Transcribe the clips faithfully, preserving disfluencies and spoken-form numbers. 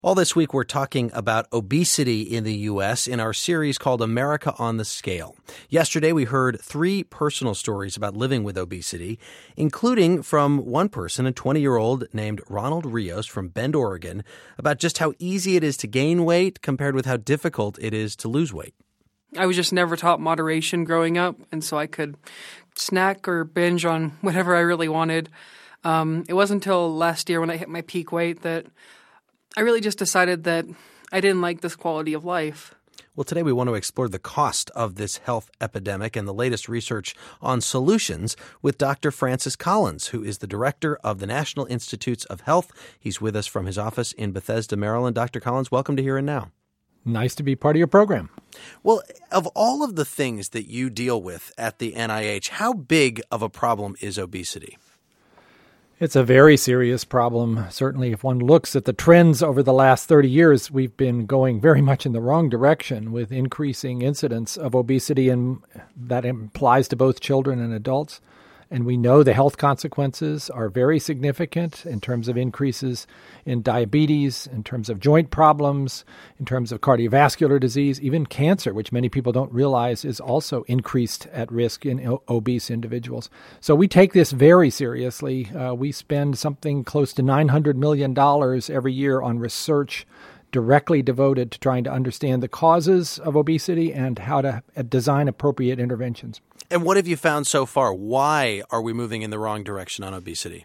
All this week, we're talking about obesity in the U S in our series called America on the Scale. Yesterday, we heard three personal stories about living with obesity, including from one person, a twenty-year-old named Ronald Rios from Bend, Oregon, about just how easy it is to gain weight compared with how difficult it is to lose weight. I was just never taught moderation growing up, and so I could snack or binge on whatever I really wanted. Um, it wasn't until last year when I hit my peak weight that I really just decided that I didn't like this quality of life. Well, today we want to explore the cost of this health epidemic and the latest research on solutions with Doctor Francis Collins, who is the director of the National Institutes of Health. He's with us from his office in Bethesda, Maryland. Doctor Collins, welcome to Here and Now. Nice to be part of your program. Well, of all of the things that you deal with at the N I H, how big of a problem is obesity? It's a very serious problem. Certainly, if one looks at the trends over the last thirty years, we've been going very much in the wrong direction with increasing incidence of obesity, and that applies to both children and adults. And we know the health consequences are very significant in terms of increases in diabetes, in terms of joint problems, in terms of cardiovascular disease, even cancer, which many people don't realize is also increased at risk in o- obese individuals. So we take this very seriously. Uh, we spend something close to nine hundred million dollars every year on research directly devoted to trying to understand the causes of obesity and how to design appropriate interventions. And what have you found so far? Why are we moving in the wrong direction on obesity?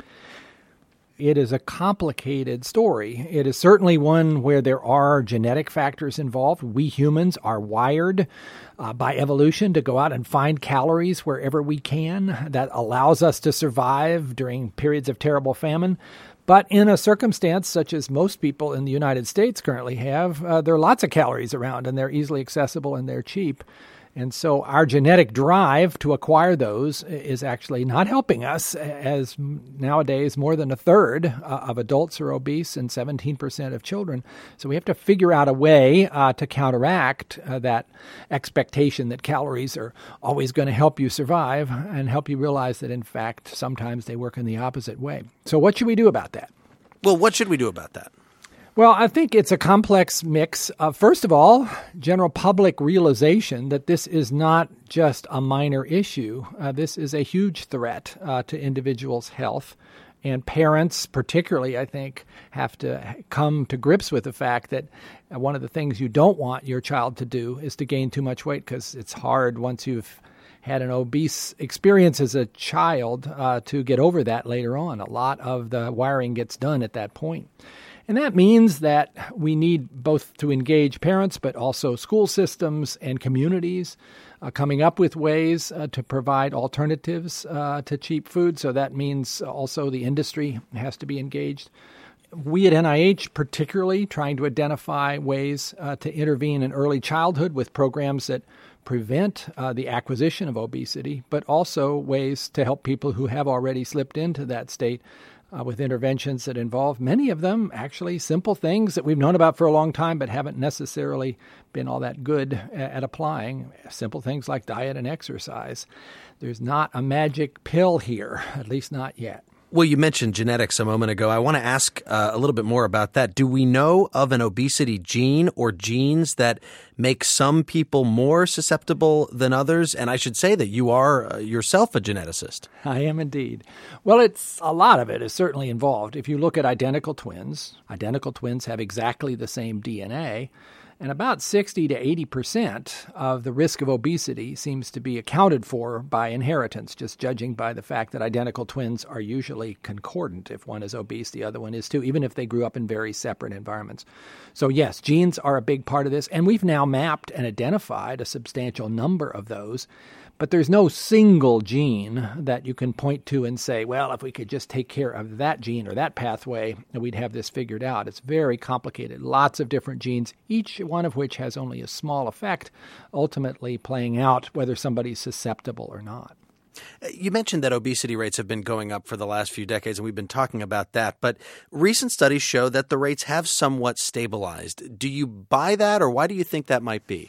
It is a complicated story. It is certainly one where there are genetic factors involved. We humans are wired uh, by evolution to go out and find calories wherever we can. That allows us to survive during periods of terrible famine. But in a circumstance such as most people in the United States currently have, uh, there are lots of calories around, and they're easily accessible and they're cheap. And so our genetic drive to acquire those is actually not helping us, as nowadays more than a third uh, of adults are obese and seventeen percent of children. So we have to figure out a way uh, to counteract uh, that expectation that calories are always going to help you survive and help you realize that, in fact, sometimes they work in the opposite way. So what should we do about that? Well, what should we do about that? Well, I think it's a complex mix of, first of all, general public realization that this is not just a minor issue. Uh, this is a huge threat uh, to individuals' health. And parents, particularly, I think, have to come to grips with the fact that one of the things you don't want your child to do is to gain too much weight, because it's hard once you've had an obese experience as a child uh, to get over that later on. A lot of the wiring gets done at that point. And that means that we need both to engage parents, but also school systems and communities uh, coming up with ways uh, to provide alternatives uh, to cheap food. So that means also the industry has to be engaged. We at N I H particularly trying to identify ways uh, to intervene in early childhood with programs that prevent uh, the acquisition of obesity, but also ways to help people who have already slipped into that state Uh, with interventions that involve, many of them, actually simple things that we've known about for a long time but haven't necessarily been all that good at, at applying. Simple things like diet and exercise. There's not a magic pill here, at least not yet. Well, you mentioned genetics a moment ago. I want to ask uh, a little bit more about that. Do we know of an obesity gene or genes that make some people more susceptible than others? And I should say that you are uh, yourself a geneticist. I am indeed. Well, it's a lot of it is certainly involved. If you look at identical twins, identical twins have exactly the same D N A. And about sixty to eighty percent of the risk of obesity seems to be accounted for by inheritance, just judging by the fact that identical twins are usually concordant. If one is obese, the other one is too, even if they grew up in very separate environments. So yes, genes are a big part of this, and we've now mapped and identified a substantial number of those. But there's no single gene that you can point to and say, well, if we could just take care of that gene or that pathway, we'd have this figured out. It's very complicated. Lots of different genes, each one of which has only a small effect, ultimately playing out whether somebody's susceptible or not. You mentioned that obesity rates have been going up for the last few decades, and we've been talking about that. But recent studies show that the rates have somewhat stabilized. Do you buy that, or why do you think that might be?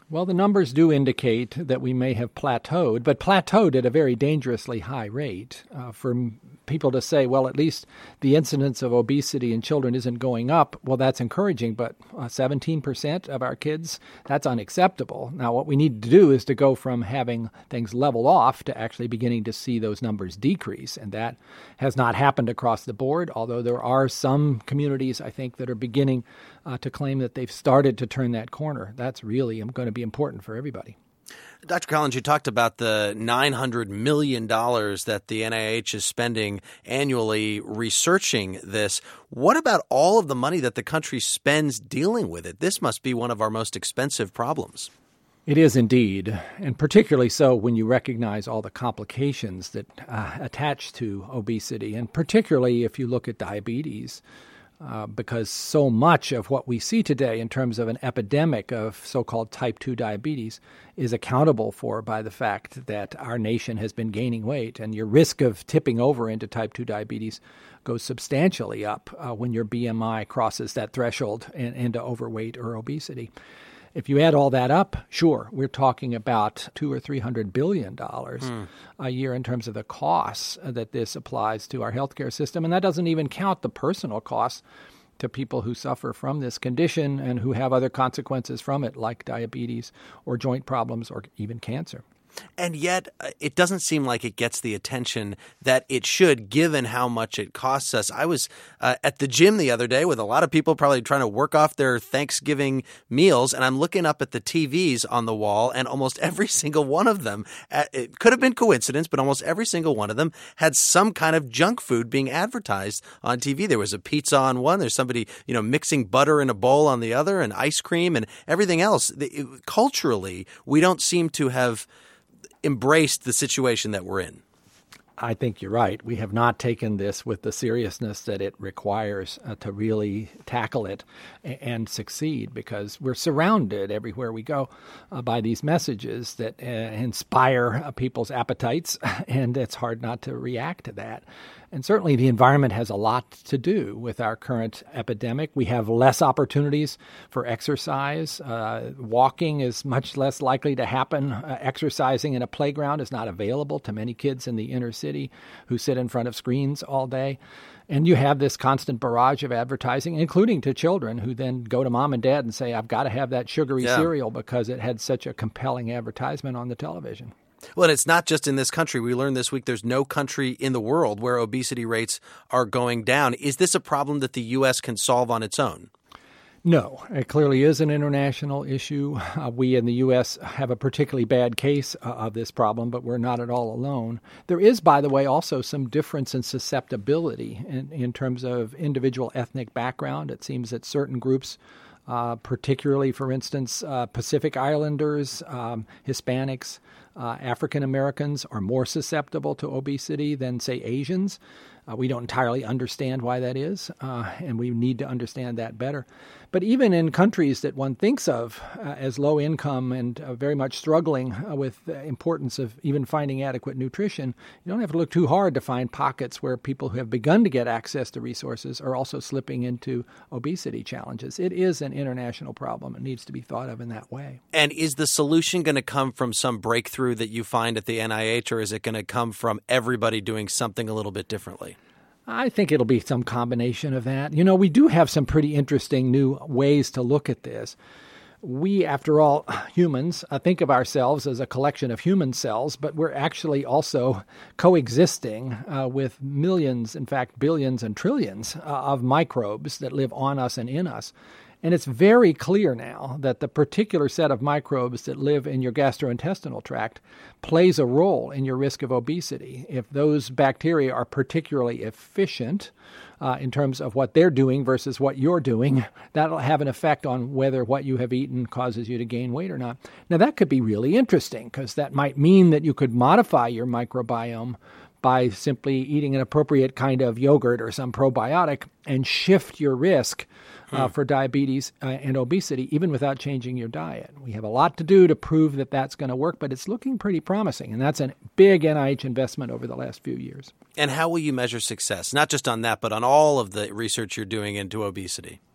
Well, the numbers do indicate that we may have plateaued, but plateaued at a very dangerously high rate. Uh, for m- people to say, well, at least the incidence of obesity in children isn't going up, well, that's encouraging, but uh, seventeen percent of our kids, that's unacceptable. Now, what we need to do is to go from having things level off to actually beginning to see those numbers decrease, and that has not happened across the board, although there are some communities, I think, that are beginning uh, to claim that they've started to turn that corner. That's really going to be important for everybody. Doctor Collins, you talked about the nine hundred million dollars that the N I H is spending annually researching this. What about all of the money that the country spends dealing with it? This must be one of our most expensive problems. It is indeed, and particularly so when you recognize all the complications that uh, attach to obesity, and particularly if you look at diabetes. Uh, because so much of what we see today in terms of an epidemic of so-called type two diabetes is accountable for by the fact that our nation has been gaining weight, and your risk of tipping over into type two diabetes goes substantially up uh, when your B M I crosses that threshold and, into overweight or obesity. If you add all that up, sure, we're talking about two or three hundred billion dollars mm. a year in terms of the costs that this applies to our healthcare system, and that doesn't even count the personal costs to people who suffer from this condition and who have other consequences from it, like diabetes or joint problems or even cancer. And yet uh, it doesn't seem like it gets the attention that it should, given how much it costs us. I was uh, at the gym the other day with a lot of people probably trying to work off their Thanksgiving meals, and I'm looking up at the T Vs on the wall, and almost every single one of them, uh, it could have been coincidence, but almost every single one of them had some kind of junk food being advertised on T V. There was a pizza on one. There's somebody, you know, mixing butter in a bowl on the other, and ice cream and everything else. The, it, culturally, we don't seem to have embraced the situation that we're in. I think you're right. We have not taken this with the seriousness that it requires uh, to really tackle it and, and succeed, because we're surrounded everywhere we go uh, by these messages that uh, inspire uh, people's appetites, and it's hard not to react to that. And certainly the environment has a lot to do with our current epidemic. We have less opportunities for exercise. Uh, walking is much less likely to happen. Uh, exercising in a playground is not available to many kids in the inner city who sit in front of screens all day. And you have this constant barrage of advertising, including to children who then go to mom and dad and say, I've got to have that sugary yeah. cereal because it had such a compelling advertisement on the television. Well, and it's not just in this country. We learned this week there's no country in the world where obesity rates are going down. Is this a problem that the U S can solve on its own? No, it clearly is an international issue. Uh, we in the U S have a particularly bad case uh, of this problem, but we're not at all alone. There is, by the way, also some difference in susceptibility in, in terms of individual ethnic background. It seems that certain groups, uh, particularly, for instance, uh, Pacific Islanders, um, Hispanics, Uh, African Americans are more susceptible to obesity than, say, Asians. Uh, we don't entirely understand why that is, uh, and we need to understand that better. But even in countries that one thinks of uh, as low income and uh, very much struggling uh, with the importance of even finding adequate nutrition, you don't have to look too hard to find pockets where people who have begun to get access to resources are also slipping into obesity challenges. It is an international problem. It needs to be thought of in that way. And is the solution going to come from some breakthrough that you find at the N I H, or is it going to come from everybody doing something a little bit differently? I think it'll be some combination of that. You know, we do have some pretty interesting new ways to look at this. We, after all, humans, uh, think of ourselves as a collection of human cells, but we're actually also coexisting uh, with millions, in fact, billions and trillions uh, of microbes that live on us and in us. And it's very clear now that the particular set of microbes that live in your gastrointestinal tract plays a role in your risk of obesity. If those bacteria are particularly efficient uh, in terms of what they're doing versus what you're doing, that'll have an effect on whether what you have eaten causes you to gain weight or not. Now, that could be really interesting because that might mean that you could modify your microbiome by simply eating an appropriate kind of yogurt or some probiotic and shift your risk uh, hmm. for diabetes uh, and obesity, even without changing your diet. We have a lot to do to prove that that's going to work, but it's looking pretty promising. And that's a big N I H investment over the last few years. And how will you measure success? Not just on that, but on all of the research you're doing into obesity.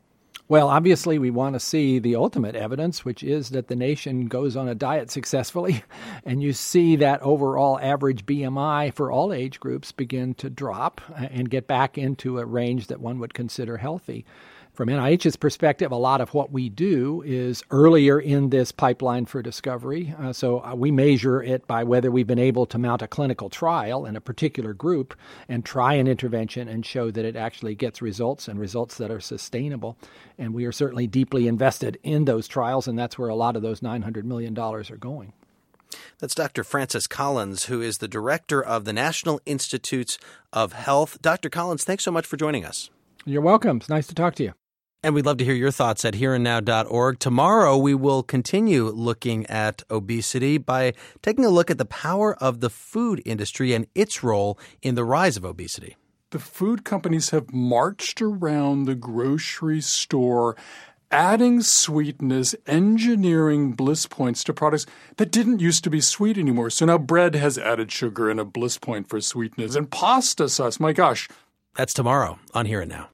Well, obviously, we want to see the ultimate evidence, which is that the nation goes on a diet successfully, and you see that overall average B M I for all age groups begin to drop and get back into a range that one would consider healthy. From N I H's perspective, a lot of what we do is earlier in this pipeline for discovery. Uh, so uh, we measure it by whether we've been able to mount a clinical trial in a particular group and try an intervention and show that it actually gets results and results that are sustainable. And we are certainly deeply invested in those trials, and that's where a lot of those nine hundred million dollars are going. That's Doctor Francis Collins, who is the director of the National Institutes of Health. Doctor Collins, thanks so much for joining us. You're welcome. It's nice to talk to you. And we'd love to hear your thoughts at here and now dot org. Tomorrow, we will continue looking at obesity by taking a look at the power of the food industry and its role in the rise of obesity. The food companies have marched around the grocery store, adding sweetness, engineering bliss points to products that didn't used to be sweet anymore. So now bread has added sugar and a bliss point for sweetness. And pasta sauce, my gosh. That's tomorrow on Here and Now.